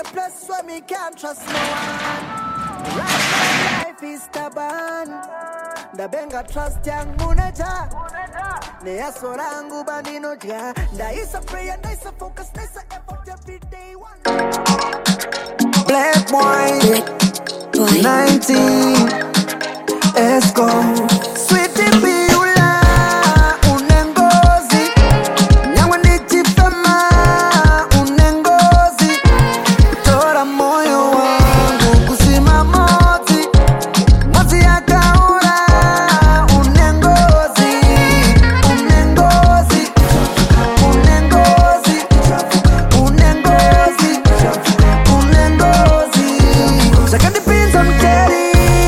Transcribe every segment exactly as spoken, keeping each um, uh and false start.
a place where me can't trust no one. Right now life is stubborn. Da benga trust yang muneja. Ne asorangu bandino ja. Da is a prayer, da is a focus, da is a effort every day one. Black boy, boy. nineteen, Esco, sweetie biula, unengozi, nyawani chifema, unengozi, tora moyo wangu kusima moti, moti ya kaura, unengozi, unengozi, unengozi, unengozi, unengozi, second depends on carry.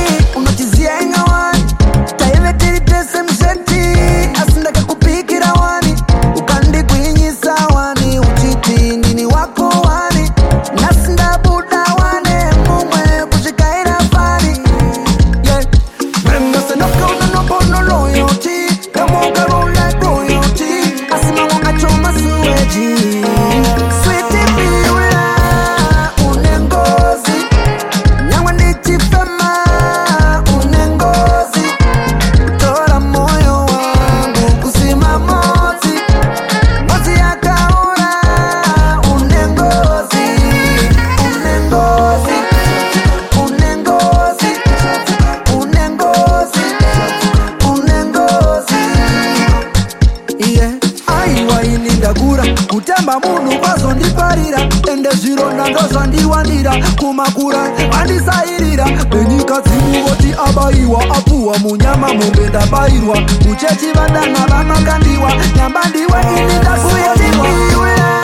Kutamba munu kwazo ndiparira ende zvironda ndozvandiwandira kumakura vandisairira benyika dzimuvoti abaiwa apuwa munyama mombe ndabairwa kuchechi vandana vamakandiwa nyamba ndiwe ini ndakuyatirwa.